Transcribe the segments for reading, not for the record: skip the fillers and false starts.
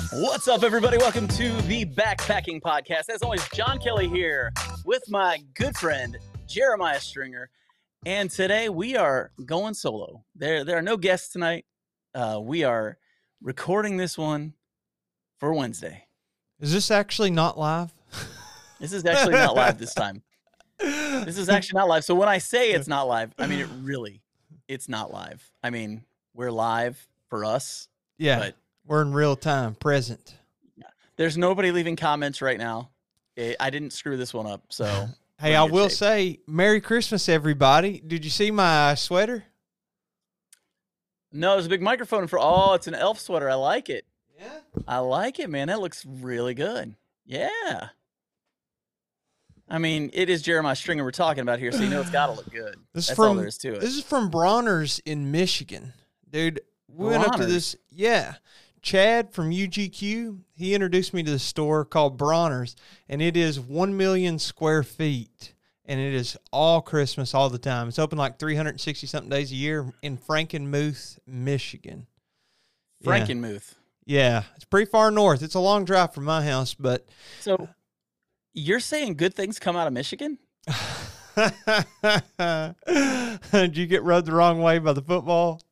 What's up, everybody? Welcome to the Backpacking Podcast. As always, John Kelly here with my good friend, Jeremiah Stringer. And today we are going solo. There are no guests tonight. We are recording this one for Wednesday. Is this actually not live? This is actually not live this time. This is actually not live. So when I say it's not live, I mean, it's not live. I mean, we're live for us. Yeah, but we're in real time, present. Yeah, there's nobody leaving comments right now. I didn't screw this one up, so. Hey, I will say, Merry Christmas, everybody. Did you see my sweater? No, there's a big microphone for. Oh, it's an elf sweater. I like it. Yeah, I like it, man. That looks really good. Yeah. I mean, it is Jeremiah Stringer we're talking about here, so you know it's got to look good. That's all there is to it. This is from Bronner's in Michigan. Dude, we went up to this. Yeah. Chad from UGQ, he introduced me to the store called Bronner's, and it is 1 million square feet, and it is all Christmas all the time. It's open like 360-something days a year in Frankenmuth, Michigan. Frankenmuth. Yeah, it's pretty far north. It's a long drive from my house, but... So, you're saying good things come out of Michigan? Did you get rubbed the wrong way by the football?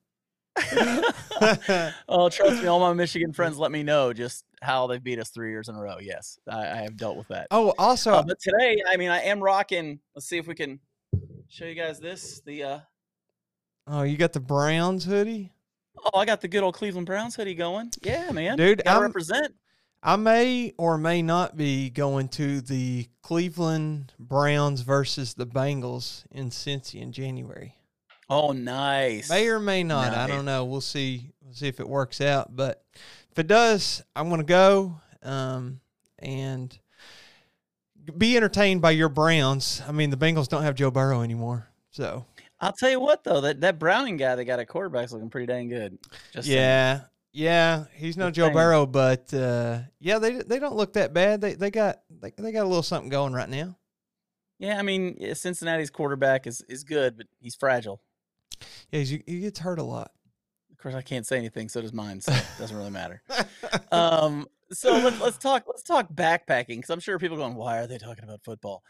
Oh, trust me, all my Michigan friends let me know just how they beat us 3 years in a row. Yes, I have dealt with that. Oh, also, but today, I mean, I am rocking. Let's see if we can show you guys this. Oh, you got the Browns hoodie? Oh, I got the good old Cleveland Browns hoodie going. Yeah, man, dude, I represent. I may or may not be going to the Cleveland Browns versus the Bengals in Cincy in January. Oh, nice. May or may not. Nice. I don't know. We'll see. We'll see if it works out. But if it does, I'm going to go and be entertained by your Browns. I mean, the Bengals don't have Joe Burrow anymore. So I'll tell you what, though, that Browning guy that got a quarterback's looking pretty dang good. Just saying. Yeah. He's no Joe Burrow, but yeah, they don't look that bad. They got a little something going right now. Yeah, I mean, Cincinnati's quarterback is good, but he's fragile. Yeah, he gets hurt a lot. Of course, I can't say anything, so does mine, so it doesn't really matter. So let's talk backpacking, because I'm sure people are going, why are they talking about football?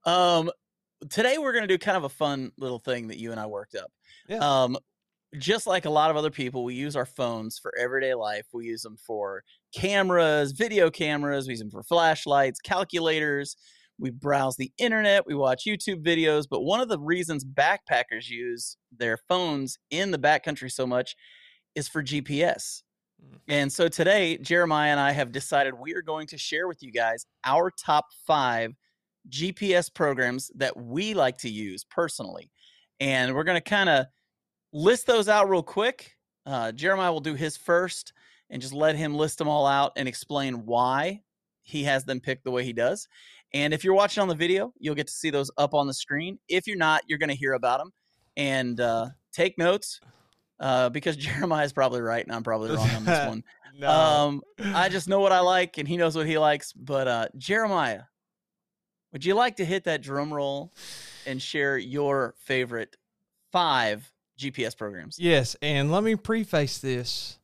Today we're going to do kind of a fun little thing that you and I worked up. Yeah. Just like a lot of other people, we use our phones for everyday life. We use them for cameras, video cameras. We use them for flashlights, calculators. We browse the internet, we watch YouTube videos, but one of the reasons backpackers use their phones in the backcountry so much is for GPS. And so today, Jeremiah and I have decided we are going to share with you guys our top 5 GPS programs that we like to use personally. And we're going to kind of list those out real quick. Jeremiah will do his first and just let him list them all out and explain why he has them picked the way he does. And if you're watching on the video, you'll get to see those up on the screen. If you're not, you're going to hear about them. And take notes because Jeremiah is probably right and I'm probably wrong on this one. No. I just know what I like and he knows what he likes. But Jeremiah, would you like to hit that drum roll and share your favorite 5 GPS programs? Yes, and let me preface this.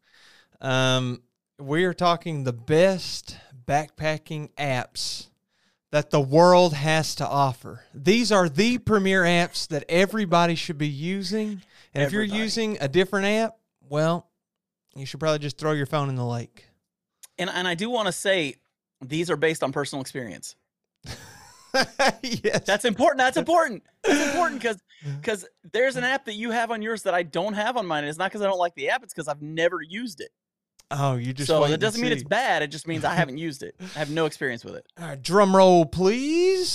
We are talking the best backpacking apps that the world has to offer. These are the premier apps that everybody should be using. And if you're using a different app, well, you should probably just throw your phone in the lake. And I do want to say these are based on personal experience. Yes. That's important. That's important. It's important because there's an app that you have on yours that I don't have on mine. And it's not because I don't like the app. It's because I've never used it. Oh, you just so that doesn't mean it's bad. It just means I haven't used it. I have no experience with it. All right, drum roll, please.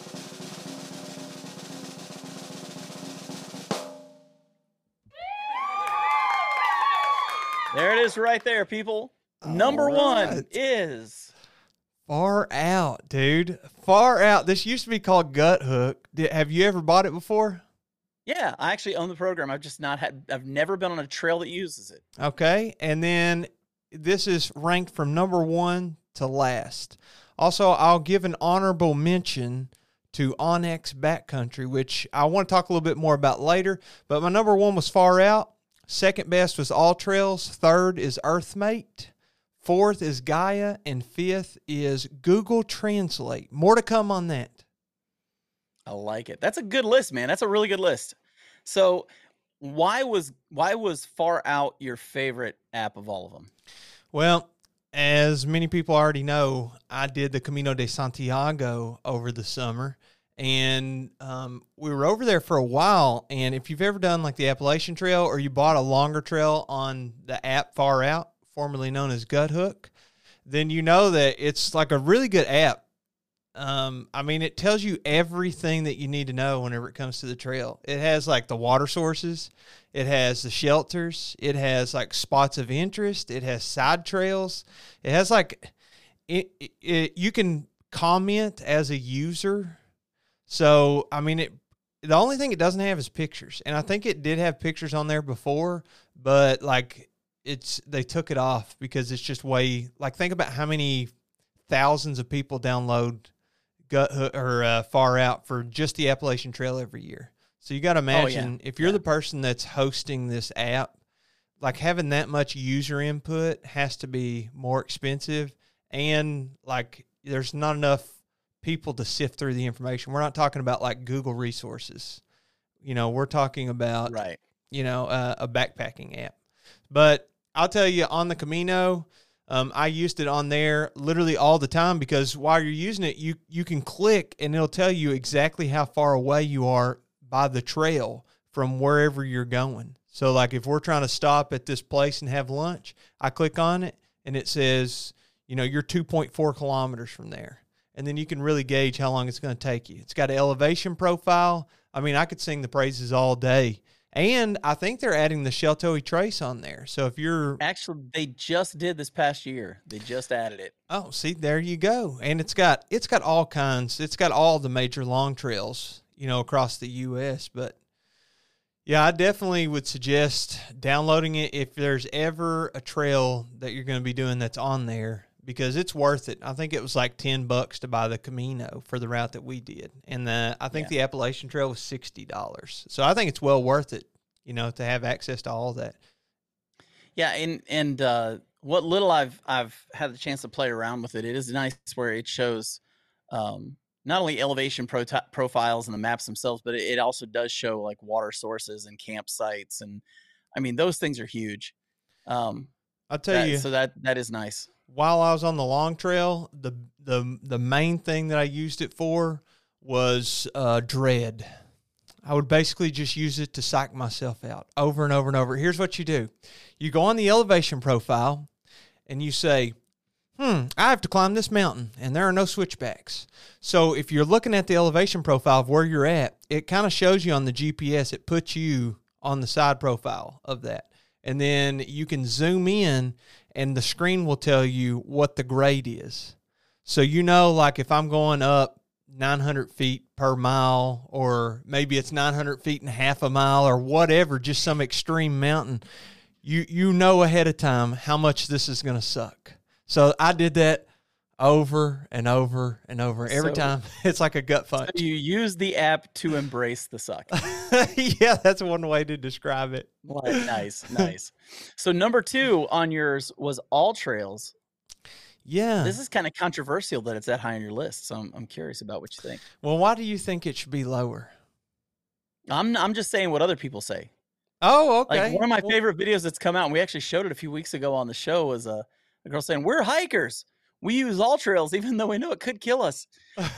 There it is, right there, people. Number 1 is Far Out, dude. Far Out. This used to be called Gut Hook. Have you ever bought it before? Yeah, I actually own the program. I've never been on a trail that uses it. Okay, and then this is ranked from number 1 to last. Also, I'll give an honorable mention to Onyx Backcountry, which I want to talk a little bit more about later. But my number 1 was Far Out. Second best was All Trails. Third is Earthmate. fourth is Gaia, and fifth is Google Translate. More to come on that. I like it. That's a good list, man. That's a really good list. So why was Far Out your favorite app of all of them? Well, as many people already know, I did the Camino de Santiago over the summer, and we were over there for a while. And if you've ever done like the Appalachian Trail, or you bought a longer trail on the app Far Out, formerly known as Guthook, then you know that it's like a really good app. I mean, it tells you everything that you need to know whenever it comes to the trail. It has like the water sources, it has the shelters, it has like spots of interest, it has side trails, it has like you can comment as a user. So I mean, the only thing it doesn't have is pictures, and I think it did have pictures on there before, but like they took it off because it's just way, like, think about how many thousands of people download Guthook or Far Out for just the Appalachian Trail every year. So you got to imagine if you're the person that's hosting this app, like having that much user input has to be more expensive, and like there's not enough people to sift through the information. We're not talking about like Google resources. We're talking about a backpacking app. But I'll tell you, on the Camino, I used it on there literally all the time, because while you're using it, you can click and it'll tell you exactly how far away you are by the trail from wherever you're going. So like if we're trying to stop at this place and have lunch, I click on it and it says, you're 2.4 kilometers from there. And then you can really gauge how long it's going to take you. It's got an elevation profile. I mean, I could sing the praises all day. And I think they're adding the Sheltowee Trace on there. So if you're... Actually, they just did this past year. They just added it. Oh, see, there you go. And it's got all kinds. It's got all the major long trails, across the U.S. But, yeah, I definitely would suggest downloading it if there's ever a trail that you're going to be doing that's on there, because it's worth it. I think it was like $10 to buy the Camino for the route that we did. And I think the Appalachian Trail was $60. So I think it's well worth it, to have access to all that. Yeah. And what little I've had the chance to play around with it, it is nice where it shows not only elevation profiles and the maps themselves, but it also does show like water sources and campsites. And I mean, those things are huge. I'll tell you. So that is nice. While I was on the long trail, the main thing that I used it for was dread. I would basically just use it to psych myself out over and over and over. Here's what you do. You go on the elevation profile and you say, I have to climb this mountain and there are no switchbacks. So if you're looking at the elevation profile of where you're at, it kind of shows you on the GPS. It puts you on the side profile of that. And then you can zoom in and the screen will tell you what the grade is. So like if I'm going up 900 feet per mile, or maybe it's 900 feet and half a mile or whatever, just some extreme mountain, you know ahead of time how much this is going to suck. So I did that over and over and over. Every time it's like a gut punch. So you use the app to embrace the suck. Yeah, that's one way to describe it. Nice. So number 2 on yours was All Trails. Yeah. This is kind of controversial that it's that high on your list, so I'm curious about what you think. Well, why do you think it should be lower? I'm just saying what other people say. Oh, okay. Like one of my favorite videos that's come out, and we actually showed it a few weeks ago on the show, was a girl saying, "We're hikers. We use All Trails, even though we know it could kill us."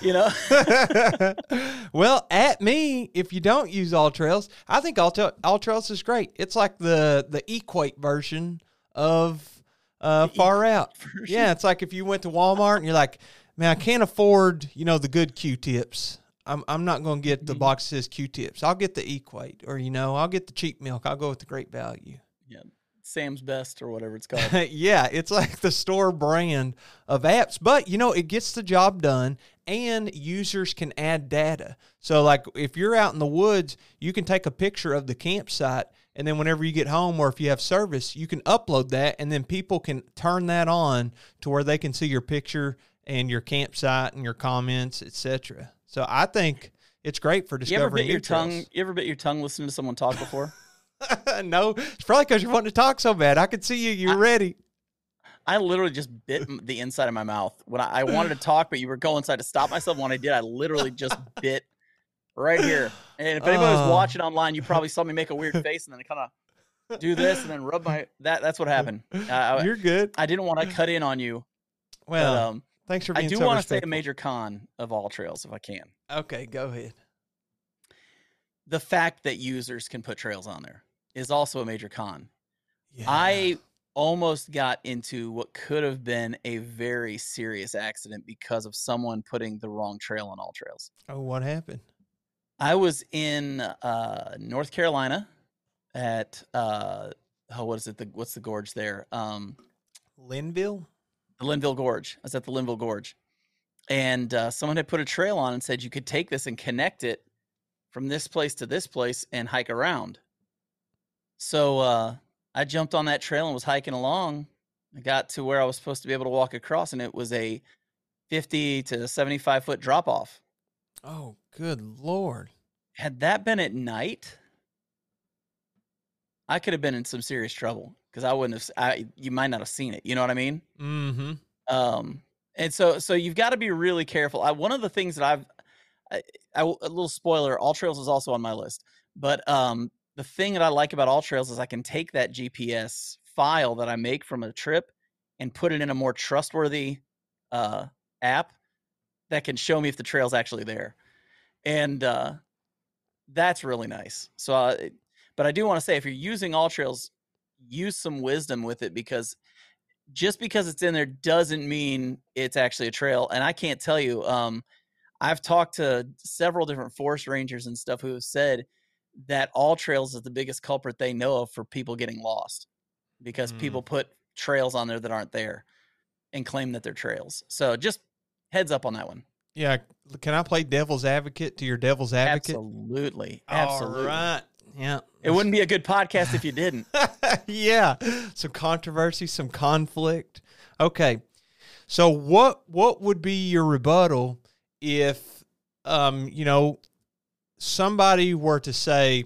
Well, at me, if you don't use All Trails, I think All Trails is great. It's like the Equate version of Far Out. Yeah, it's like if you went to Walmart and you're like, man, I can't afford, the good Q-tips. I'm not going to get the box that says Q-tips. I'll get the Equate, or, I'll get the cheap milk. I'll go with the Great Value. Yeah. Sam's Best or whatever it's called. Yeah, it's like the store brand of apps, but it gets the job done, and users can add data. So like if you're out in the woods, you can take a picture of the campsite, and then whenever you get home, or if you have service, you can upload that, and then people can turn that on to where they can see your picture and your campsite and your comments, etc. So I think it's great for discovering new trails. You ever bit your tongue listening to someone talk before? No, it's probably because you're wanting to talk so bad. I could see you're ready. I literally just bit the inside of my mouth when I wanted to talk, but you were going, so I had to stop myself. When I did, I literally just bit right here. And if anybody was watching online, you probably saw me make a weird face and then kind of do this and then rub my. That's what happened. You're good. I didn't want to cut in on you. Well, but, thanks for being so respectful. I do want to say a major con of AllTrails, if I can. Okay, go ahead. The fact that users can put trails on there is also a major con. Yeah. I almost got into what could have been a very serious accident because of someone putting the wrong trail on AllTrails. Oh, what happened? I was in North Carolina at what's the gorge there? Linville? The Linville Gorge. I was at the Linville Gorge. And someone had put a trail on and said you could take this and connect it from this place to this place and hike around. So I jumped on that trail and was hiking along. I got to where I was supposed to be able to walk across, and it was a 50 to 75 foot drop off. Oh, good Lord. Had that been at night, I could have been in some serious trouble because I wouldn't have, you might not have seen it. You know what I mean? Mm-hmm. And so you've got to be really careful. One of the things that a little spoiler, AllTrails is also on my list, but the thing that I like about AllTrails is I can take that GPS file that I make from a trip and put it in a more trustworthy app that can show me if the trail's actually there. And that's really nice. So, but I do want to say, if you're using AllTrails, use some wisdom with it, because just because it's in there doesn't mean it's actually a trail. And I can't tell you, I've talked to several different forest rangers and stuff who have said that AllTrails is the biggest culprit they know of for people getting lost, because people put trails on there that aren't there and claim that they're trails. So just heads up on that one. Yeah. Can I play devil's advocate to your devil's advocate? Absolutely. All right. Yeah. It wouldn't be a good podcast if you didn't. Yeah. Some controversy, some conflict. Okay. So what would be your rebuttal if, somebody were to say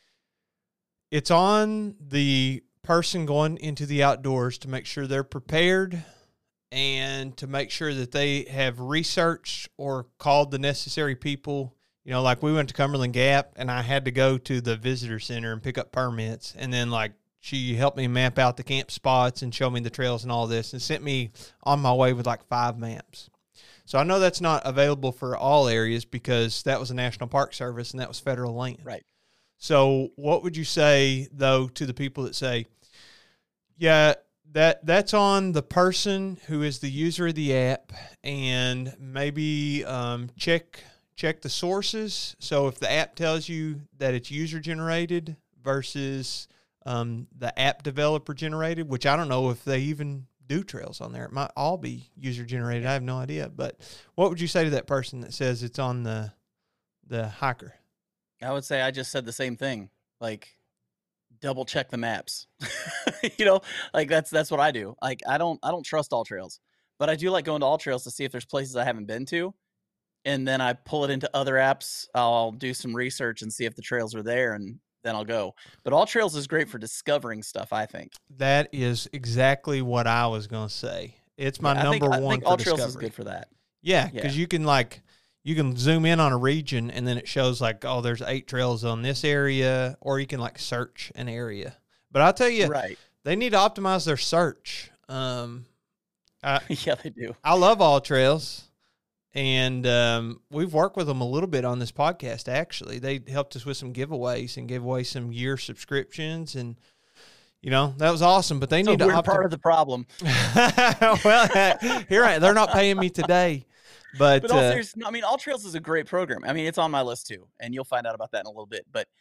it's on the person going into the outdoors to make sure they're prepared and to make sure that they have researched or called the necessary people? Like we went to Cumberland Gap and I had to go to the visitor center and pick up permits. And then she helped me map out the camp spots and show me the trails and all this and sent me on my way with 5 maps. So I know that's not available for all areas because that was a National Park Service and that was federal land. Right. So what would you say, though, to the people that say, yeah, that's on the person who is the user of the app, and maybe check the sources. So if the app tells you that it's user-generated versus the app developer generated, which I don't know if they even do trails on there. It might all be user generated. I have no idea. But what would you say to that person that says it's on the hiker? I would say I just said the same thing. Double check the maps. That's what I do. I don't trust AllTrails, but I do like going to AllTrails to see if there's places I haven't been to. And then I pull it into other apps. I'll do some research and see if the trails are there, and then I'll go. But AllTrails is great for discovering stuff, I think. That is exactly what I was going to say. It's my number one. I think AllTrails discovery. Is good for that. Yeah, because you can zoom in on a region and then it shows there's 8 trails on this area, or you can search an area. But I'll tell you, right, they need to optimize their search. Yeah, they do. I love AllTrails. And we've worked with them a little bit on this podcast, actually. They helped us with some giveaways and gave away some year subscriptions. And, that was awesome. But they need to we're part of the problem. Well, they're not paying me today. But all seriousness, AllTrails is a great program. It's on my list, too. And you'll find out about that in a little bit. But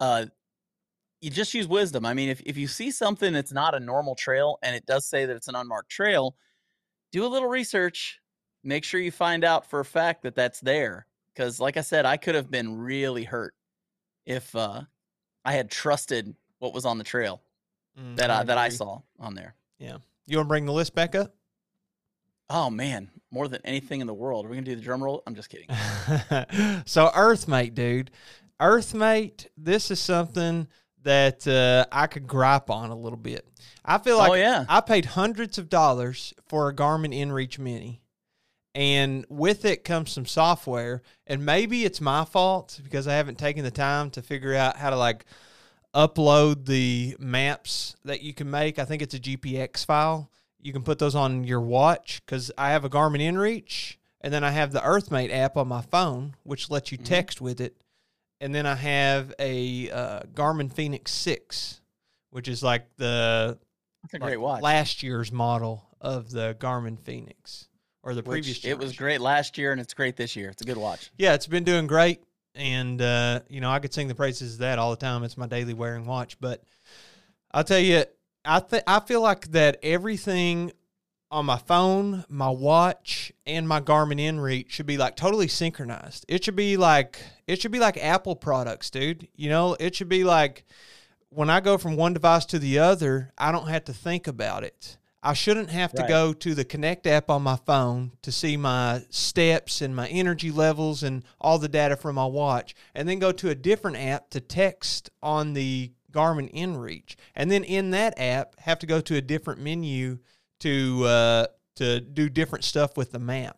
you just use wisdom. If you see something that's not a normal trail and it does say that it's an unmarked trail, do a little research. Make sure you find out for a fact that that's there. Because like I said, I could have been really hurt if I had trusted what was on the trail that I saw on there. Yeah. You want to bring the list back up? Oh, man. More than anything in the world. Are we going to do the drum roll? I'm just kidding. So EarthMate, dude. EarthMate, this is something that I could gripe on a little bit. I feel like I paid hundreds of dollars for a Garmin InReach Mini, and with it comes some software, and maybe it's my fault because I haven't taken the time to figure out how to like upload the maps that you can make. I think it's a GPX file. You can put those on your watch because I have a Garmin InReach, and then I have the EarthMate app on my phone, which lets you text with it. And then I have a Garmin Fenix 6, which is like that's a great watch. Last year's model of the Garmin Fenix, or the previous generation. It was great last year, and it's great this year. It's a good watch. Yeah, it's been doing great. And, I could sing the praises of that all the time. It's my daily wearing watch. But I'll tell you, I feel like that everything on my phone, my watch, and my Garmin InReach should be like totally synchronized. It should be like Apple products, dude. It should be like when I go from one device to the other, I don't have to think about it. I shouldn't have to go to the Connect app on my phone to see my steps and my energy levels and all the data from my watch, and then go to a different app to text on the Garmin InReach. And then in that app, have to go to a different menu to do different stuff with the map.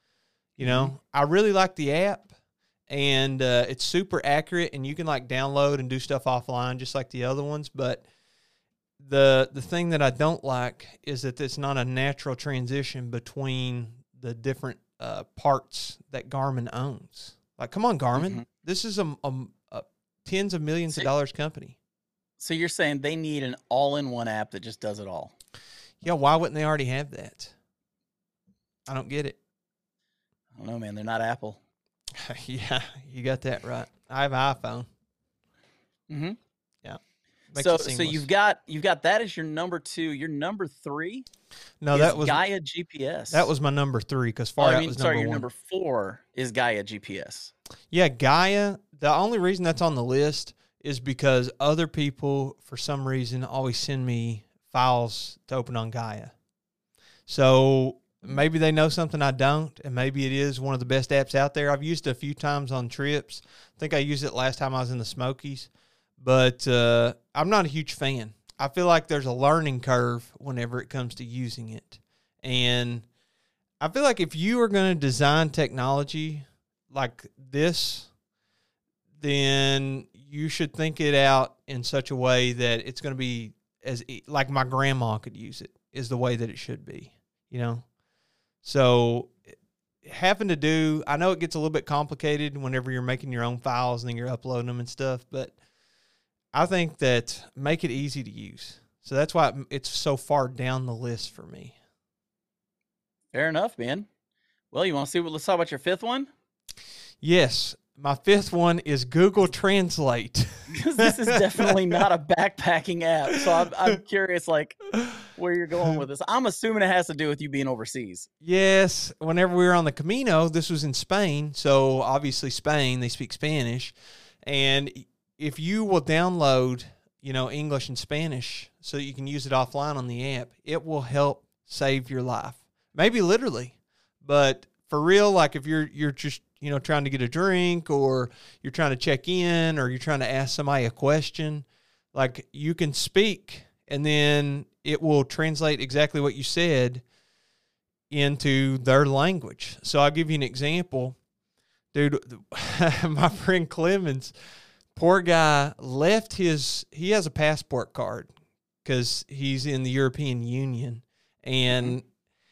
I really like the app, and it's super accurate, and you can like download and do stuff offline just like the other ones. But the thing that I don't like is that it's not a natural transition between the different parts that Garmin owns. Like, come on, Garmin. This is a tens of millions of dollars company. So you're saying they need an all-in-one app that just does it all? Yeah, why wouldn't they already have that? I don't get it. I don't know, man. They're not Apple. Yeah, you got that right. I have an iPhone. Mm-hmm. Yeah. So you've got that as your number 2. Your number 3. No, that was Gaia GPS. That was my number 3 because Far Out was number 1. Your number 4 is Gaia GPS. Yeah, Gaia. The only reason that's on the list is because other people, for some reason, always send me files to open on Gaia. So maybe they know something I don't, and maybe it is one of the best apps out there. I've used it a few times on trips. I think I used it last time I was in the Smokies, but I'm not a huge fan. I feel like there's a learning curve whenever it comes to using it. And I feel like if you are going to design technology like this, then you should think it out in such a way that it's going to be as like my grandma could use it, is the way that it should be, So having to do, I know it gets a little bit complicated whenever you're making your own files and then you're uploading them and stuff, but I think that make it easy to use. So that's why it's so far down the list for me. Fair enough, man. Well, let's talk about your 5th one? Yes. My 5th one is Google Translate. Because this is definitely not a backpacking app. So I'm curious, like, where you're going with this. I'm assuming it has to do with you being overseas. Yes. Whenever we were on the Camino, this was in Spain. So obviously Spain, they speak Spanish. And if you will download, English and Spanish so that you can use it offline on the app, it will help save your life. Maybe literally. But for real, like if you're just, trying to get a drink, or you're trying to check in, or you're trying to ask somebody a question, like you can speak and then it will translate exactly what you said into their language. So I'll give you an example. Dude, my friend Clemens, poor guy, he has a passport card because he's in the European Union, and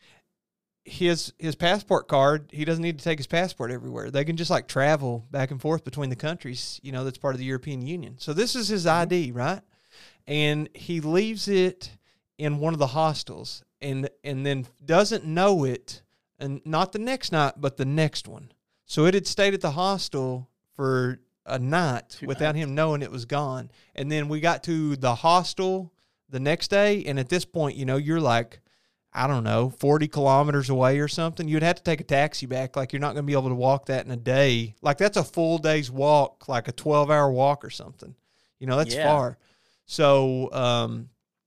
his passport card, he doesn't need to take his passport everywhere. They can just like travel back and forth between the countries, that's part of the European Union. So this is his ID, right? And he leaves it in one of the hostels and then doesn't know it, and not the next night, but the next one. So it had stayed at the hostel for a night without him knowing it was gone. And then we got to the hostel the next day, and at this point, you're like, I don't know, 40 kilometers away or something. You'd have to take a taxi back. Like, you're not going to be able to walk that in a day. Like, that's a full day's walk, like a 12-hour walk or something. That's far. So,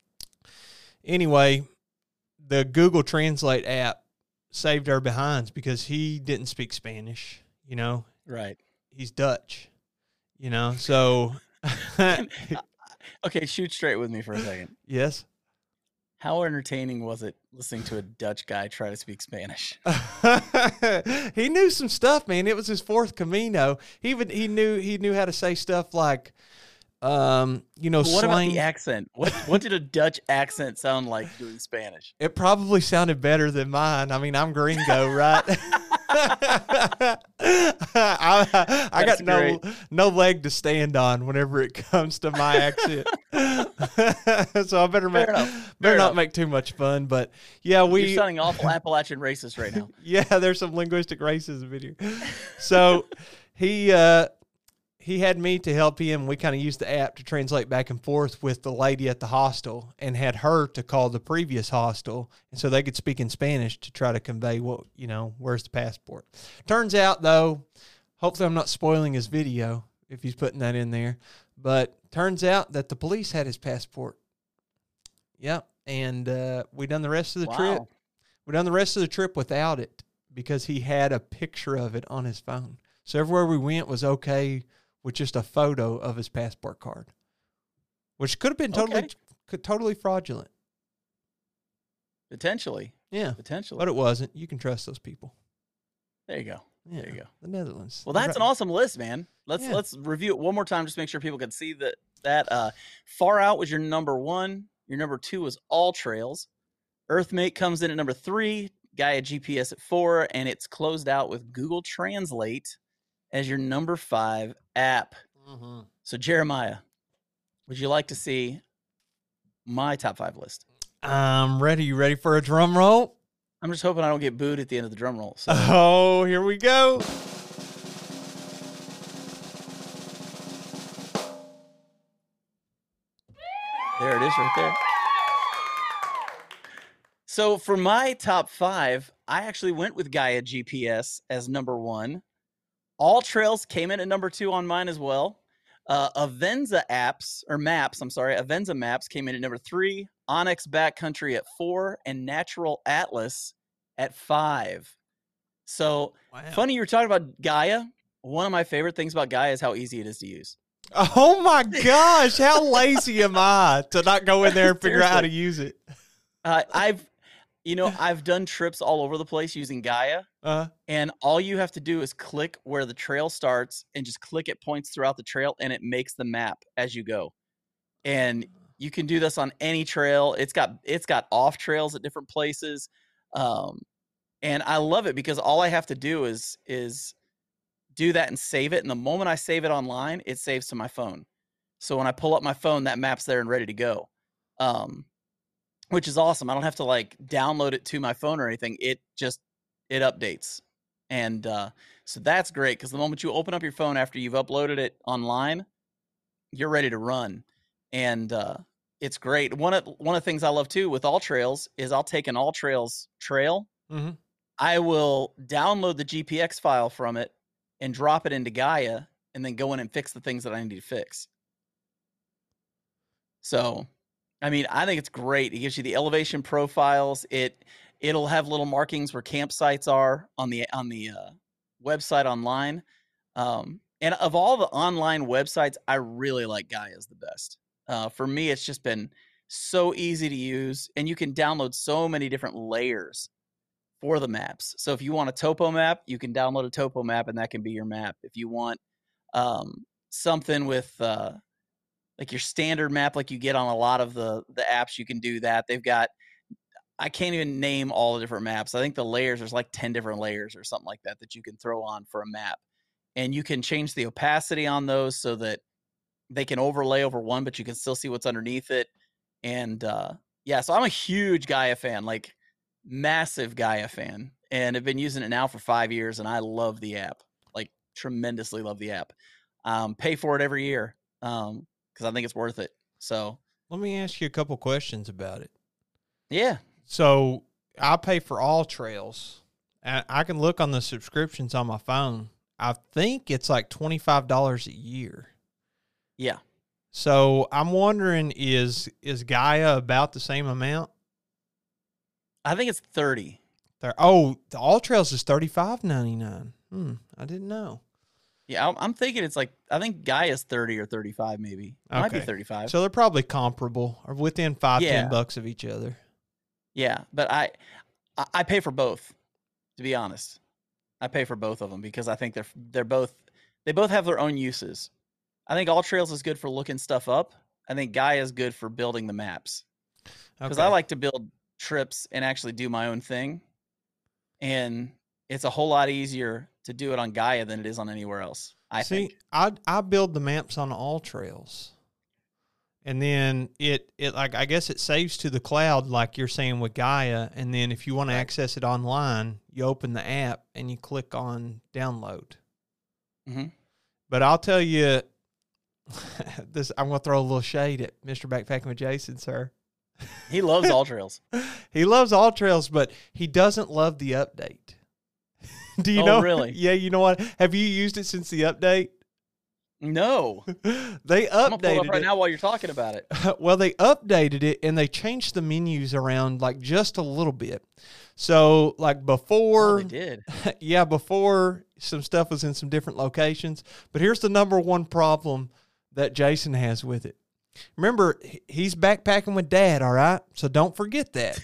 anyway, the Google Translate app saved our behinds because he didn't speak Spanish, Right. He's Dutch, so. Okay, shoot straight with me for a second. Yes. How entertaining was it listening to a Dutch guy try to speak Spanish? He knew some stuff, man. It was his fourth Camino. He knew how to say stuff like, What slang. about the accent? What did a Dutch accent sound like doing Spanish? It probably sounded better than mine. I mean, I'm gringo, right? I got no leg to stand on whenever it comes to my accent. So I better not make too much fun. But yeah, you're sounding awful Appalachian racist right now. Yeah, there's some linguistic racism in here. So he had me to help him. We kind of used the app to translate back and forth with the lady at the hostel and had her to call the previous hostel. And so they could speak in Spanish to try to convey where's the passport. Turns out, though, hopefully I'm not spoiling his video if he's putting that in there, but turns out that the police had his passport. Yep. And we done the rest of the trip. We done the rest of the trip without it because he had a picture of it on his phone. So everywhere we went was okay with just a photo of his passport card, which could have been totally fraudulent. Potentially. Yeah. Potentially. But it wasn't. You can trust those people. There you go. Yeah, there you go. The Netherlands. Well, that's an awesome list, man. Let's review it one more time just to make sure people can see that Far Out was your number 1. Your number 2 was All Trails. Earthmate comes in at number 3. Gaia GPS at 4. And it's closed out with Google Translate as your number 5 app. Mm-hmm. So, Jeremiah, would you like to see my top 5 list? I'm ready. You ready for a drum roll? I'm just hoping I don't get booed at the end of the drum roll. So. Oh, here we go. There it is right there. So for my top 5, I actually went with Gaia GPS as number 1. All Trails came in at number 2 on mine as well. Avenza Maps came in at number 3. Onyx Backcountry at 4, and Natural Atlas at 5. So funny you were talking about Gaia. One of my favorite things about Gaia is how easy it is to use. Oh my gosh, how lazy am I to not go in there and figure out how to use it? I've done trips all over the place using Gaia, and all you have to do is click where the trail starts and just click at points throughout the trail, and it makes the map as you go. And you can do this on any trail. It's got off trails at different places, and I love it because all I have to do is do that and save it. And the moment I save it online, it saves to my phone. So when I pull up my phone, that map's there and ready to go. Which is awesome. I don't have to download it to my phone or anything. It updates. And so that's great because the moment you open up your phone after you've uploaded it online, you're ready to run. And it's great. One of the things I love too with All Trails is I'll take an All Trails trail. Mm-hmm. I will download the GPX file from it and drop it into Gaia and then go in and fix the things that I need to fix. So, I mean, I think it's great. It gives you the elevation profiles. It'll have little markings where campsites are on the website online. And of all the online websites, I really like Gaia's the best. For me, it's just been so easy to use, and you can download so many different layers for the maps. So if you want a topo map, you can download a topo map, and that can be your map. If you want something with like your standard map like you get on a lot of the apps, you can do that. They've got, I can't even name all the different maps. I think the layers, there's like 10 different layers or something like that you can throw on for a map. And you can change the opacity on those so that they can overlay over one, but you can still see what's underneath it. And so I'm a huge Gaia fan, like massive Gaia fan. And I've been using it now for 5 years, and I love the app, like tremendously love the app. Pay for it every year because I think it's worth it. So let me ask you a couple questions about it. Yeah. So I pay for All Trails. I can look on the subscriptions on my phone. I think it's like $25 a year. Yeah. So I'm wondering, is Gaia about the same amount? I think it's 30. Oh, the All Trails is $35.99. I didn't know. Yeah, I'm thinking it's like, I think Gaia's 30 or 35 maybe. It might be Okay. 35. So they're probably comparable or within $5-10 Yeah. bucks of each other. Yeah, but I pay for both, to be honest. I pay for both of them because I think they both have their own uses. I think All Trails is good for looking stuff up. I think Gaia is good for building the maps. Because I Okay. like to build trips and actually do my own thing. And it's a whole lot easier to do it on Gaia than it is on anywhere else, I think. I build the maps on All Trails. And then it like, I guess it saves to the cloud, like you're saying with Gaia. And then if you want to access it online, you open the app and you click on download. Mm-hmm. But I'll tell you, this, I'm going to throw a little shade at Mr. Backpacking with Jason, sir. He loves All Trails. He loves All Trails, but he doesn't love the update. Do you know? Really? Yeah, you know what? Have you used it since the update? No. They I'm gonna pull it up updated right it. now while you're talking about it. Well, they updated it and they changed the menus around like just a little bit. So like before, They did. yeah, before some stuff was in some different locations. But here's the number one problem that Jason has with it. Remember, he's backpacking with Dad, all right? So don't forget that.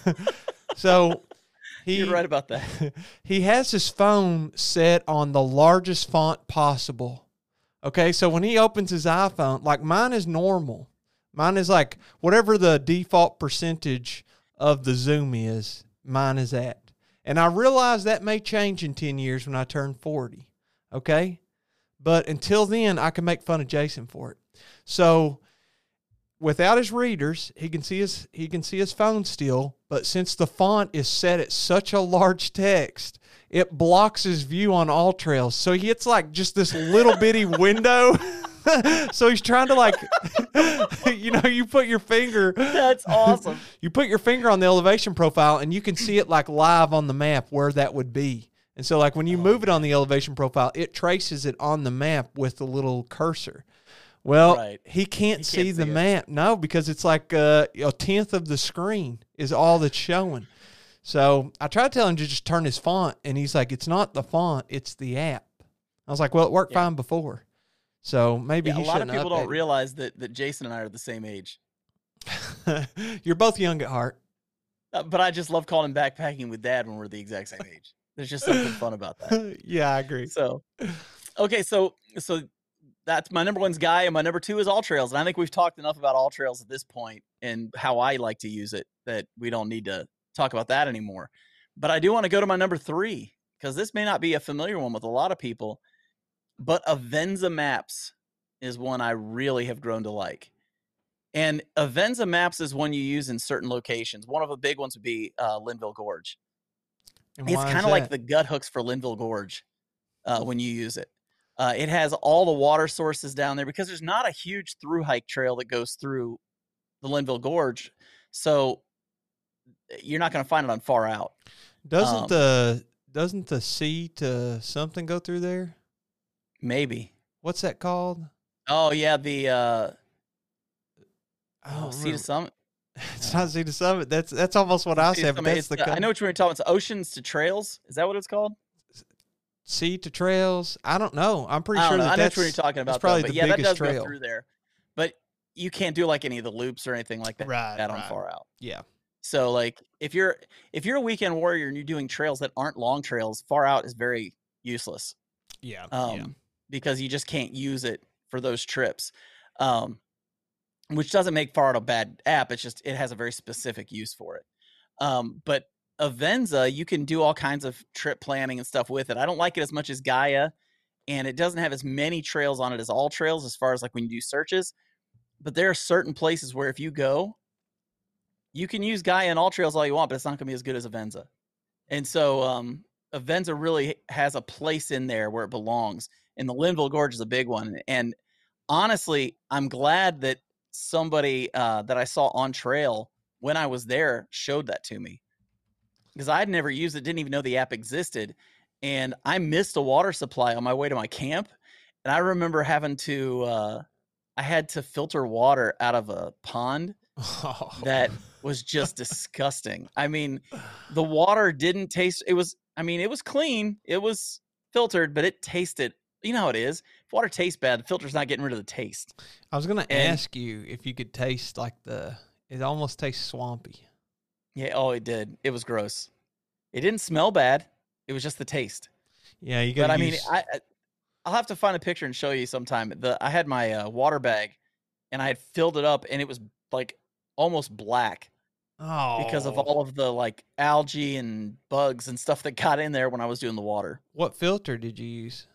So You're right about that. he has his phone set on the largest font possible. Okay, so when he opens his iPhone, like mine is normal. Mine is like whatever the default percentage of the zoom is, mine is at. And I realize that may change in 10 years when I turn 40. Okay? But until then, I can make fun of Jason for it. So without his readers, he can see his phone still, but since the font is set at such a large text, it blocks his view on All Trails. So he gets like just this little bitty window. So he's trying to like, you put your finger. That's awesome. You put your finger on the elevation profile and you can see it like live on the map where that would be. And so like when you move it on the elevation profile, it traces it on the map with the little cursor. Well, he can't see the map. No, because it's like a tenth of the screen is all that's showing. So I tried to tell him to just turn his font, and he's like, it's not the font, it's the app. I was like, well, it worked fine before. So maybe he shouldn't. A lot of people don't realize that Jason and I are the same age. You're both young at heart. But I just love calling backpacking with Dad when we're the exact same age. There's just something fun about that. Yeah, I agree. So, okay, so that's my number one's Gaia, and my number two is All Trails. And I think we've talked enough about All Trails at this point and how I like to use it that we don't need to talk about that anymore. But I do want to go to my number three, because this may not be a familiar one with a lot of people, but Avenza Maps is one I really have grown to like. And Avenza Maps is one you use in certain locations. One of the big ones would be Linville Gorge. And it's kind of like the gut hooks for Linville Gorge when you use it. It has all the water sources down there because there's not a huge through hike trail that goes through the Linville Gorge. So you're not going to find it on Far Out. Doesn't the sea to something go through there? Maybe. What's that called? Oh yeah, the Sea to Summit. It's not Sea to Summit. That's almost what I said. But that's I know what you're talking about. It's Oceans to Trails. Is that what it's called? Sea to Trails. I don't know. I'm pretty sure I know that's what you're talking about. Probably though, the yeah, biggest that does trail. go through there. But you can't do like any of the loops or anything like that, on Far Out. Yeah. So like if you're a weekend warrior and you're doing trails that aren't long trails, Far Out is very useless. Yeah. Because you just can't use it for those trips. Which doesn't make Far Out a bad app. It's just it has a very specific use for it. But Avenza, you can do all kinds of trip planning and stuff with it. I don't like it as much as Gaia, and it doesn't have as many trails on it as All Trails as far as like when you do searches. But there are certain places where if you go, you can use Gaia and All Trails all you want, but it's not going to be as good as Avenza. And so Avenza really has a place in there where it belongs. And the Linville Gorge is a big one. And honestly, I'm glad that somebody that I saw on trail when I was there showed that to me. Because I'd never used it, didn't even know the app existed. And I missed a water supply on my way to my camp. And I remember having to, I had to filter water out of a pond that was just disgusting. I mean, the water didn't taste, it was clean. It was filtered, but it tasted You know how it is. If water tastes bad, the filter's not getting rid of the taste. I was gonna And ask you if you could taste like it almost tastes swampy. yeah, oh, it did. It was gross. It didn't smell bad. It was just the taste. Yeah, you But gotta I mean, use. I'll have to find a picture and show you sometime. I had my water bag, and I had filled it up, and it was like almost black because of Oh, all of the like algae and bugs and stuff that got in there when I was doing the water. what filter did you use?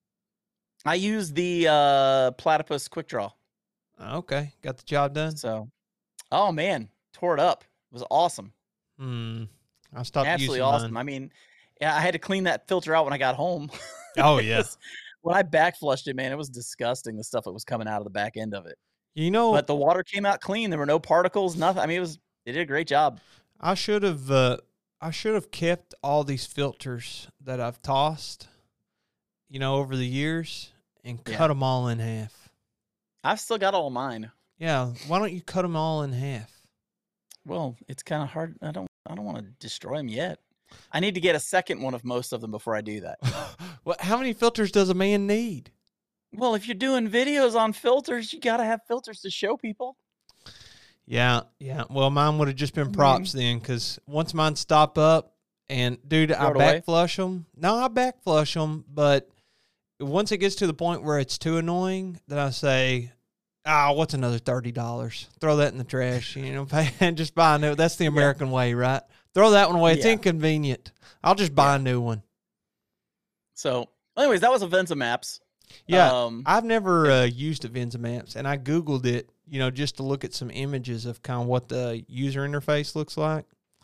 I used the Platypus Quick Draw. Okay, got the job done. So, oh man, tore it up. It was awesome. Hmm. I stopped Absolutely using awesome. mine. I mean, yeah, I had to clean that filter out when I got home. Oh yeah. When I back flushed it, man, it was disgusting. The stuff that was coming out of the back end of it. You know, But the water came out clean. There were no particles, nothing. I mean, they did a great job. I should have kept all these filters that I've tossed, over the years and Yeah. cut them all in half. I've still got all of mine. Yeah, why don't you cut them all in half? Well, it's kind of hard. I don't want to destroy them yet. I need to get a second one of most of them before I do that. Well, how many filters does a man need? Well, if you're doing videos on filters, you got to have filters to show people. Yeah. Well, mine would have just been props then, because once mine stop up, and dude, I Throw it away? back flush them. No, I back flush them, but once it gets to the point where it's too annoying, then I say, what's another $30? Throw that in the trash, pay and just buy a new. That's the American way, right? Throw that one away. It's Yeah. inconvenient. I'll just buy a new one. So, anyways, that was Avenza Maps. Yeah, I've never used Avenza Maps, and I Googled it, just to look at some images of kind of what the user interface looks like.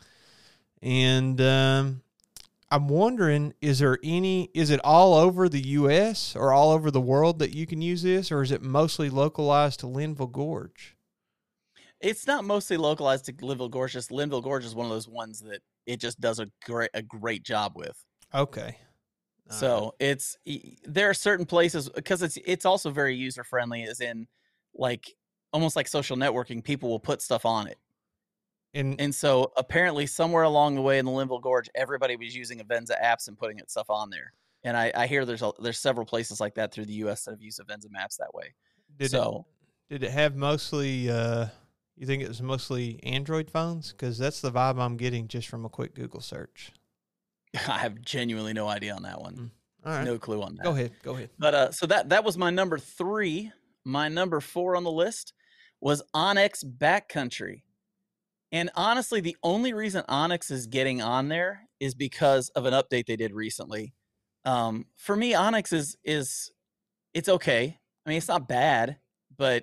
And I'm wondering, is it all over the U.S. or all over the world that you can use this, or is it mostly localized to Linville Gorge? It's not mostly localized to Linville Gorge. Just Linville Gorge is one of those ones that it just does a great job with. Okay. So there are certain places, because it's also very user friendly, as in like almost like social networking. People will put stuff on it, and so apparently somewhere along the way in the Linville Gorge, everybody was using Avenza apps and putting stuff on there. And I hear there's several places like that through the U.S. that have used Avenza Maps that way. Did it have mostly? You think it was mostly Android phones? Because that's the vibe I'm getting just from a quick Google search. I have genuinely no idea on that one. All right. No clue on that. Go ahead. But so that was my number 3. My number 4 on the list was Onyx Backcountry. And honestly, the only reason Onyx is getting on there is because of an update they did recently. For me, Onyx is it's okay. I mean, it's not bad, but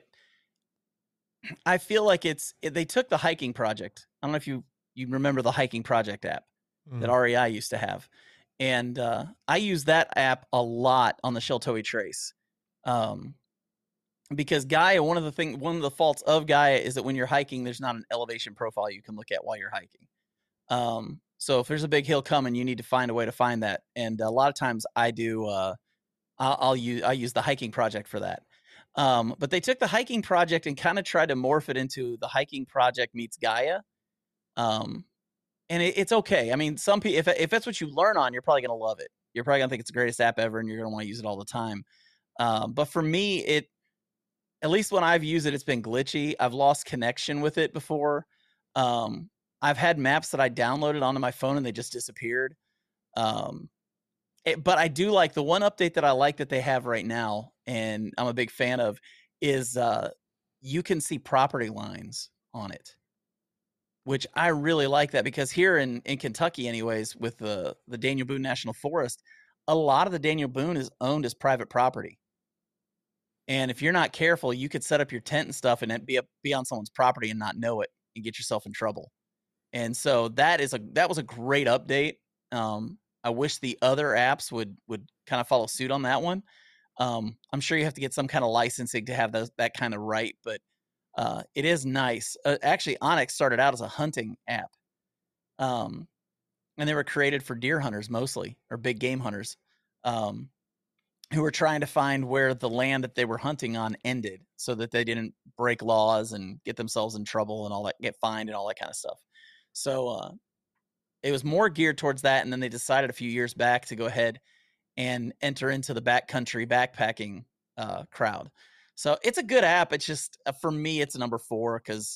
I feel like they took the hiking project. I don't know if you remember the hiking project app that REI used to have. And I use that app a lot on the Sheltowee Trace. Because Gaia, one of the faults of Gaia is that when you're hiking, there's not an elevation profile you can look at while you're hiking. So if there's a big hill coming, you need to find a way to find that. And a lot of times I do, I use the hiking project for that. But they took the hiking project and kind of tried to morph it into the hiking project meets Gaia. And it's okay. I mean, some people, if that's what you learn on, you're probably going to love it. You're probably going to think it's the greatest app ever, and you're going to want to use it all the time. But for me, at least when I've used it, it's been glitchy. I've lost connection with it before. I've had maps that I downloaded onto my phone and they just disappeared. But I do like the one update that I like that they have right now, and I'm a big fan of, is you can see property lines on it, which I really like that, because here in Kentucky anyways, with the Daniel Boone National Forest, a lot of the Daniel Boone is owned as private property. And if you're not careful, you could set up your tent and stuff and be on someone's property and not know it and get yourself in trouble. And so that was a great update. I wish the other apps would kind of follow suit on that one. I'm sure you have to get some kind of licensing to have that kind of right, but it is nice. Actually, Onyx started out as a hunting app. And they were created for deer hunters mostly, or big game hunters, who were trying to find where the land that they were hunting on ended so that they didn't break laws and get themselves in trouble and all that, get fined and all that kind of stuff. So it was more geared towards that. And then they decided a few years back to go ahead and enter into the backcountry backpacking crowd. So it's a good app. It's just for me, it's number 4 because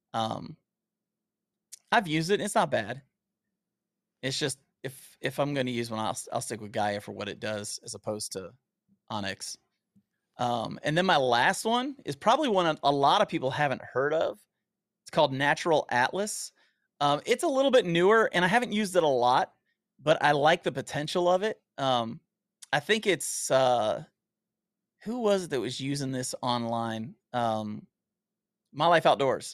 I've used it. It's not bad. It's just if I'm going to use one, I'll stick with Gaia for what it does as opposed to Onyx. And then my last one is probably one a lot of people haven't heard of. It's called Natural Atlas. It's a little bit newer, and I haven't used it a lot, but I like the potential of it. I think it's who was it that was using this online? My Life Outdoors.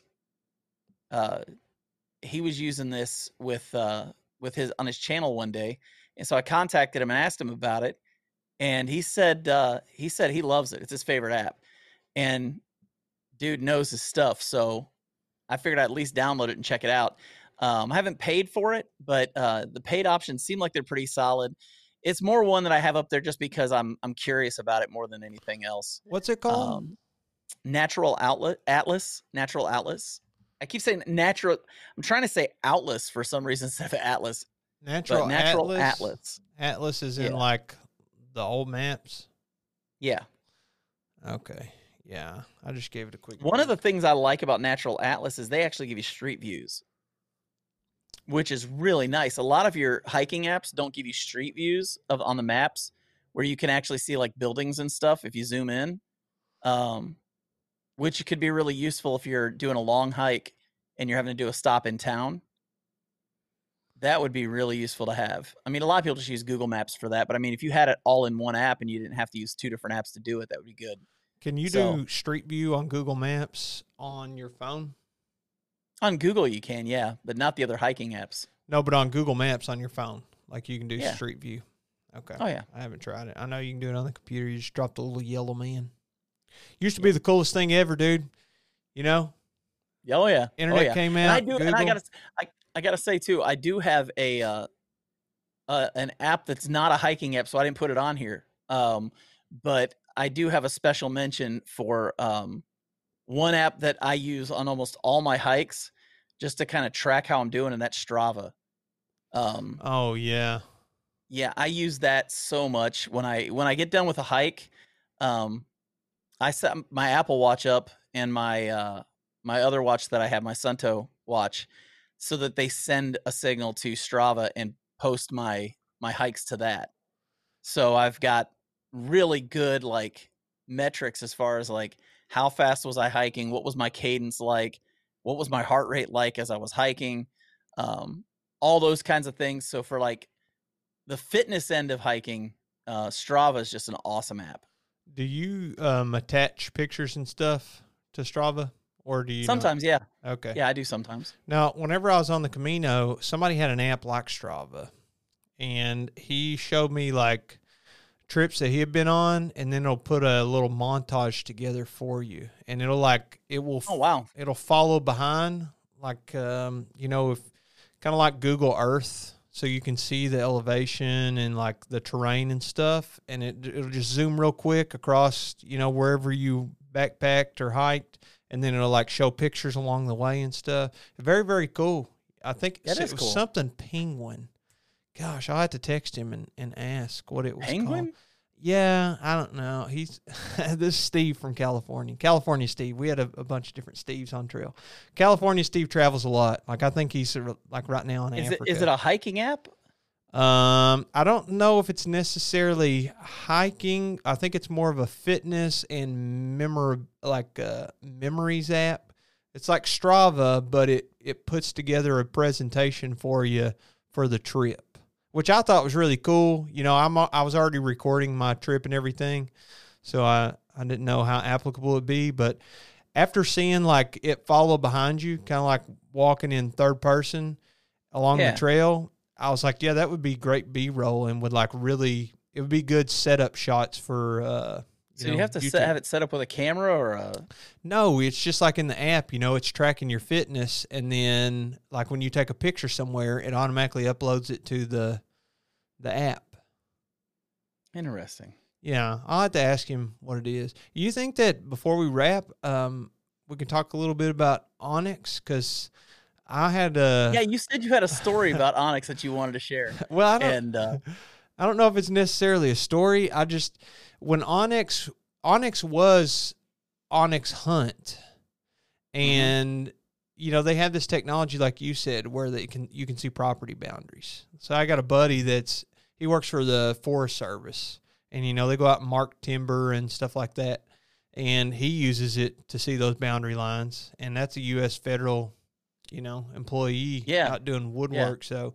He was using this with his on his channel one day, and so I contacted him and asked him about it, and he said he loves it. It's his favorite app, and dude knows his stuff. So I figured I'd at least download it and check it out. I haven't paid for it, but the paid options seem like they're pretty solid. It's more one that I have up there just because I'm curious about it more than anything else. What's it called? Natural Atlas. Natural Atlas. I keep saying natural. I'm trying to say Atlas for some reason instead of Atlas. Natural Atlas. Atlas is in like the old maps. Yeah. Okay. Yeah. I just gave it a quick. One of the things I like about Natural Atlas is they actually give you street views, which is really nice. A lot of your hiking apps don't give you street views on the maps where you can actually see like buildings and stuff if you zoom in. Which could be really useful if you're doing a long hike and you're having to do a stop in town. That would be really useful to have. I mean, a lot of people just use Google Maps for that, but I mean, if you had it all in one app and you didn't have to use 2 different apps to do it, that would be good. Can you do Street View on Google Maps on your phone? On Google you can, yeah, but not the other hiking apps. No, but on Google Maps on your phone, like you can do Street View. Okay. Oh, yeah. I haven't tried it. I know you can do it on the computer. You just drop the little yellow man. Used to be the coolest thing ever, dude. You know? Oh yeah. Internet came out. And I gotta say too, I do have an app that's not a hiking app, so I didn't put it on here. But I do have a special mention for one app that I use on almost all my hikes, just to kind of track how I'm doing, and that's Strava. Oh yeah. Yeah, I use that so much when I get done with a hike. I set my Apple Watch up and my my other watch that I have, my Sunto watch, so that they send a signal to Strava and post my hikes to that. So I've got really good like metrics as far as like how fast was I hiking, what was my cadence like, what was my heart rate like as I was hiking, all those kinds of things. So for like the fitness end of hiking, Strava is just an awesome app. Do you attach pictures and stuff to Strava, or do you? Sometimes, yeah. Okay. Yeah, I do sometimes. Now, whenever I was on the Camino, somebody had an app like Strava, and he showed me like trips that he had been on, and then it'll put a little montage together for you, and it'll Oh wow! It'll follow behind, like you know, if kind of like Google Earth. So you can see the elevation and like the terrain and stuff, and it'll just zoom real quick across, you know, wherever you backpacked or hiked, and then it'll like show pictures along the way and stuff. Very, very cool. I think it was cool. Something Penguin. Gosh, I'll have to text him and ask what it was Penguin? called. Yeah, I don't know. He's this is Steve from California. California Steve. We had a bunch of different Steves on trail. California Steve travels a lot. Like I think he's like right now in Africa. Is it a hiking app? I don't know if it's necessarily hiking. I think it's more of a fitness and memories app. It's like Strava, but it puts together a presentation for you for the trip, which I thought was really cool. You know, I was already recording my trip and everything, so I didn't know how applicable it'd be. But after seeing like it follow behind you, kind of like walking in third person along the trail, I was like, yeah, that would be great B-roll and would like really, it would be good setup shots for. So you have to have it set up with a camera or a... No, it's just like in the app, you know, it's tracking your fitness, and then like when you take a picture somewhere, it automatically uploads it to the app. Interesting. Yeah, I'll have to ask him what it is. You think that before we wrap, we can talk a little bit about Onyx? Because I had Yeah, you said you had a story about Onyx that you wanted to share. Well, I don't... I don't know if it's necessarily a story. When Onyx was Onyx Hunt, and they have this technology, like you said, where you can see property boundaries. So I got a buddy he works for the Forest Service, and they go out and mark timber and stuff like that, and he uses it to see those boundary lines, and that's a U.S. federal, employee out doing woodwork. So,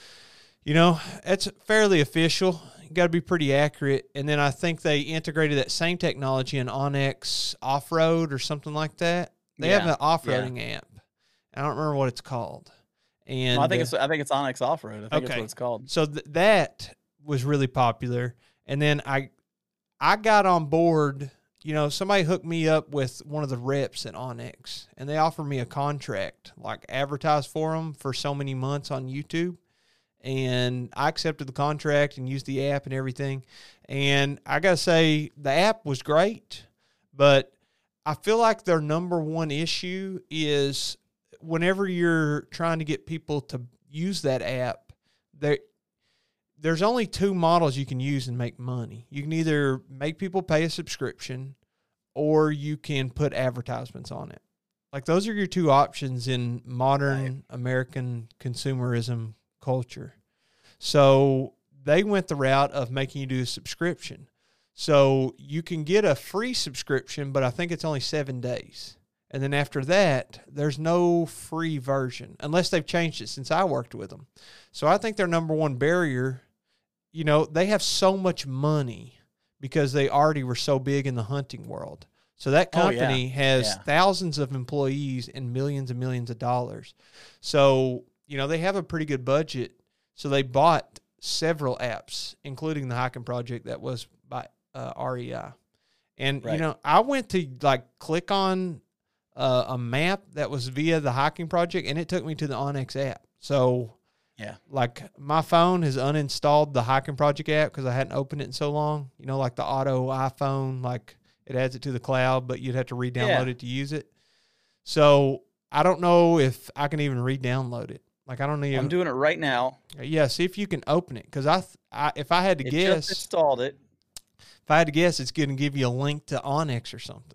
it's fairly official. You got to be pretty accurate. And then I think they integrated that same technology in Onyx Off-Road or something like that. They have an off-roading app. I don't remember what it's called. And I think it's Onyx Off-Road. I think that's what it's called. So that was really popular. And then I got on board. Somebody hooked me up with one of the reps at Onyx, and they offered me a contract, like advertise for them for so many months on YouTube. And I accepted the contract and used the app and everything. And I got to say, the app was great, but I feel like their number one issue is whenever you're trying to get people to use that app, there's only two models you can use and make money. You can either make people pay a subscription or you can put advertisements on it. Like, those are your two options in modern American consumerism culture. So they went the route of making you do a subscription. So you can get a free subscription, but I think it's only 7 days. And then after that, there's no free version unless they've changed it since I worked with them. So I think their number one barrier, they have so much money because they already were so big in the hunting world. So that company has thousands of employees and millions of dollars. So, they have a pretty good budget. So they bought several apps, including the Hiking Project that was by REI. And, I went to click on a map that was via the Hiking Project, and it took me to the Onyx app. So, my phone has uninstalled the Hiking Project app because I hadn't opened it in so long. Like the auto iPhone, it adds it to the cloud, but you'd have to re-download it to use it. So I don't know if I can even re-download it. I don't even. I'm doing it right now. Yeah, see if you can open it, because if I had to guess, just installed it. If I had to guess, it's going to give you a link to Onyx or something.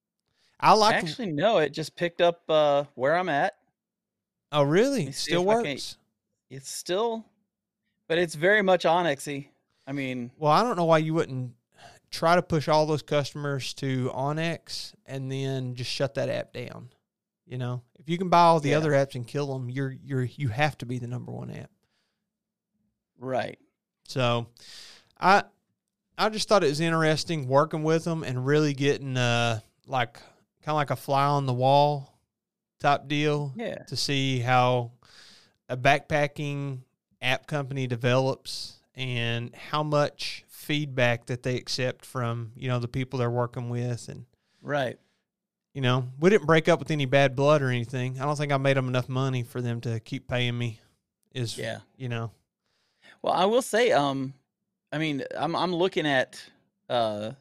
No, it just picked up where I'm at. Oh, really? It still works. It's still, but it's very much Onyxy. I mean, well, I don't know why you wouldn't try to push all those customers to Onyx and then just shut that app down. If you can buy all the other apps and kill them, you have to be the number one app. Right. So, I just thought it was interesting working with them and really getting kind of like a fly on the wall type deal. Yeah. To see how a backpacking app company develops and how much feedback that they accept from, the people they're working with. And right. We didn't break up with any bad blood or anything. I don't think I made them enough money for them to keep paying me. Well, I will say, I'm looking at the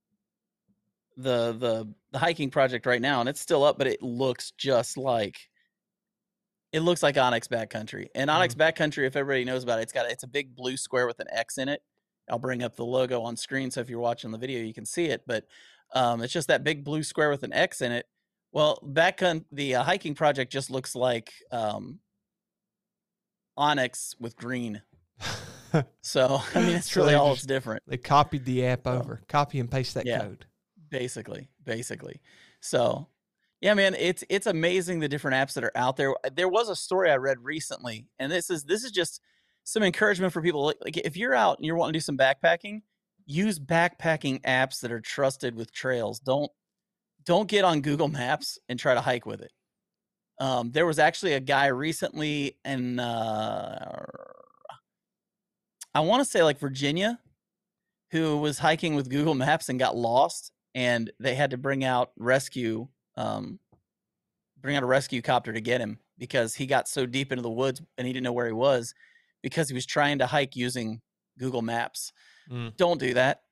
Hiking Project right now, and it's still up, but it looks like Onyx Backcountry. And Onyx Backcountry, if everybody knows about it, it's a big blue square with an X in it. I'll bring up the logo on screen, so if you're watching the video, you can see it. But it's just that big blue square with an X in it. Well, the Hiking Project just looks like Onyx with green. So, it's really all it's different. They copied the app over. Copy and paste that code. Basically. So, yeah, man, it's amazing the different apps that are out there. There was a story I read recently, and this is just some encouragement for people. Like, if you're out and you're wanting to do some backpacking, use backpacking apps that are trusted with trails. Don't get on Google Maps and try to hike with it. There was actually a guy recently in I want to say Virginia, who was hiking with Google Maps and got lost, and they had to bring out a rescue copter to get him because he got so deep into the woods and he didn't know where he was because he was trying to hike using Google Maps. Don't do that.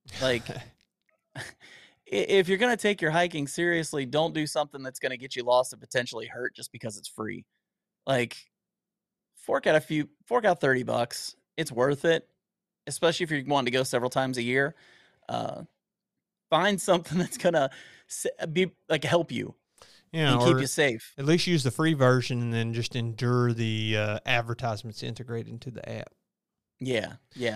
If you're going to take your hiking seriously, don't do something that's going to get you lost and potentially hurt just because it's free. Fork out $30. It's worth it. especially if you're wanting to go several times a year, find something that's gonna be like help you and keep you safe. At least use the free version and then just endure the advertisements integrated into the app. Yeah.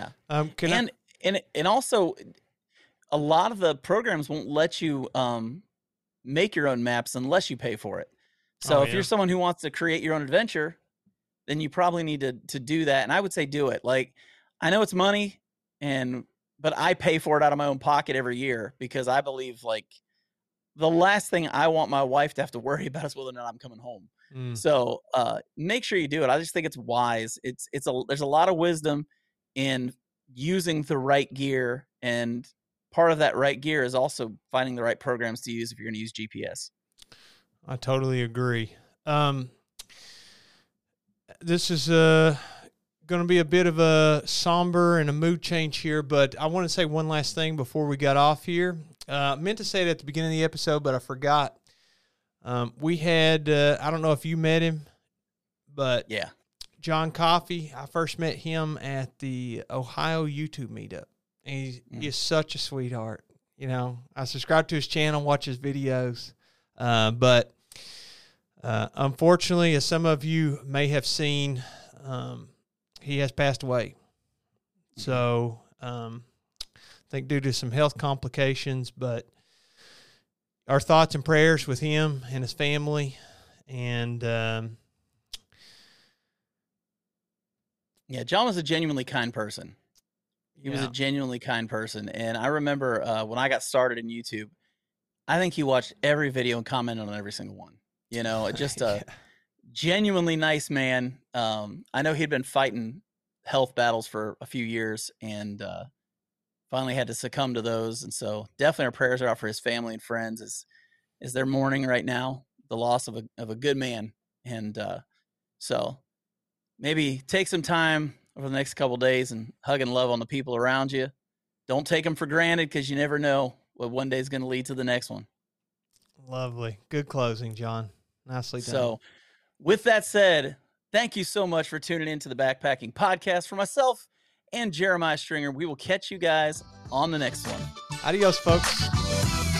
And also, a lot of the programs won't let you make your own maps unless you pay for it. So if you're someone who wants to create your own adventure, then you probably need to do that. And I would say do it. Like, I know it's money, but I pay for it out of my own pocket every year because I believe, like, the last thing I want my wife to have to worry about is whether or not I'm coming home. So make sure you do it. I just think it's wise. There's a lot of wisdom in using the right gear, and part of that right gear is also finding the right programs to use if you're going to use GPS. I totally agree. This is going to be a bit of a somber and a mood change here, but I want to say one last thing before we got off here. I meant to say it at the beginning of the episode, but I forgot. We had, I don't know if you met him, but yeah, John Coffey, I first met him at the Ohio YouTube meetup. And he is such a sweetheart. You know, I subscribe to his channel, watch his videos. But unfortunately, as some of you may have seen, he has passed away. So I think due to some health complications, but our thoughts and prayers with him and his family. And yeah, John was a genuinely kind person. He was a genuinely kind person. And I remember when I got started in YouTube, I think he watched every video and commented on every single one. You know, just a genuinely nice man. I know he'd been fighting health battles for a few years and finally had to succumb to those. And so definitely our prayers are out for his family and friends as they're mourning right now the loss of a good man. And so maybe take some time over the next couple of days and hug and love on the people around you. Don't take them for granted because you never know what one day is going to lead to the next one. Lovely. Good closing, John. Nicely done. So with that said, thank you so much for tuning into the Backpacking Podcast. For myself and Jeremiah Stringer, we will catch you guys on the next one. Adios, folks.